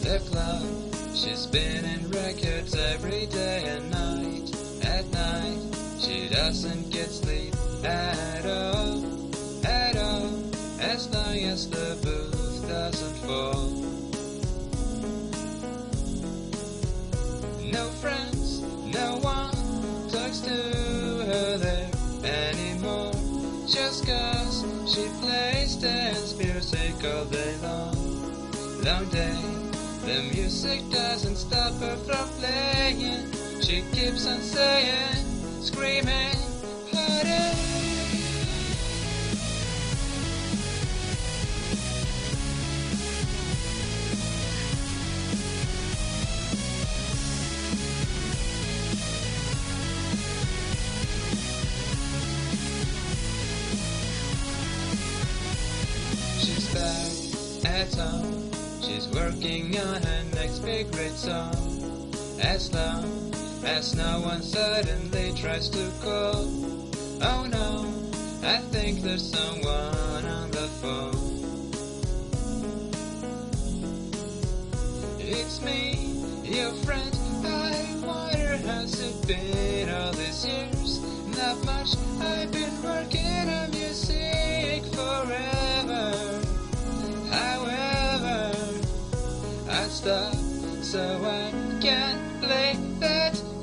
the club. She's spinning records every day and night. At night, she doesn't get sleep at all, at all, as long as the booth doesn't fall. No friends, no one talks to her there anymore, just 'cause she plays dance music all day long. Long day, the music doesn't stop her from playing. She keeps on saying, screaming, harder. She's back at home. She's working on her next big great song. As long as no one suddenly tries to call. Oh no, I think there's someone on the phone. It's me, your friend. I wonder how's it been all these years. Not much, I've been working on music forever. However, I stopped so I can play that